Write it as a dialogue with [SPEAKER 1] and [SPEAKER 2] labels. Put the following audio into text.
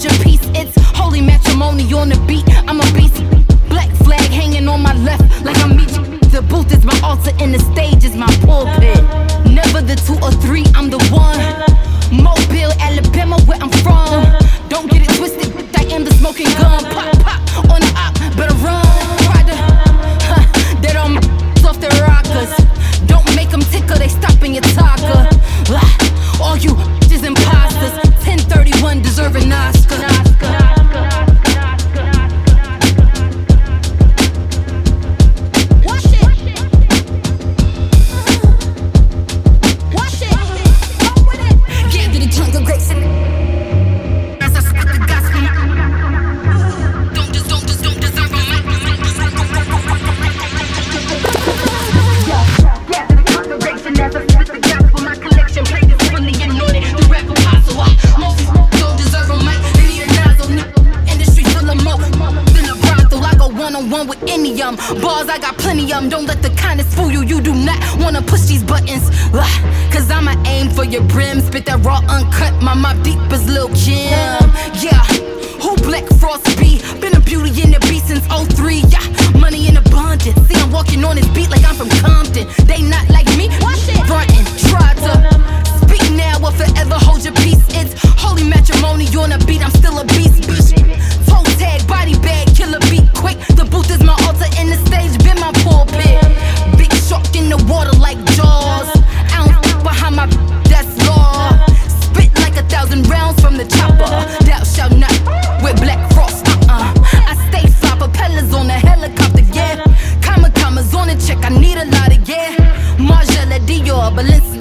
[SPEAKER 1] hold your peace. It's holy matrimony on the beat. I'm a beast. Black flag hanging on my left like I'm Meech. The booth is my altar and the stage is my pulpit. Never the 2 or 3, I'm the one. Mobile, Alabama, where I'm from. Don't get it twisted, I am the smoking gun. Pop, pop, on the op, better run. Try to, they don't off their rockers. Don't make them tickle, they stopping your talker. All you is imposters. 1031 deserve an Oscar. One with any bars, I got plenty of them. Don't let the kindness fool you. You do not wanna push these buttons. Cause I'ma aim for your brim. Spit that raw uncut. My mop deep is Lil Kim. Yeah, who Black Frost be? Been a beauty in the beat since 03. Yeah, money in abundance. See, I'm walking on this beat like I'm from Compton. They not like me. Frontin', try to speak now or forever hold your peace. It's holy matrimony on a beat. I'm still a beast. Toe tag, body bag, killer beat quick. The booth is my altar and the stage been my pulpit. Big shark in the water like Jaws. I don't behind my, that's law. Spit like 1,000 rounds from the chopper. Thou shalt not with Black Frost. I stay fly, propellers on the helicopter, yeah. Commas on the check, I need a lot of yeah. Margiela Dior, Balenciaga.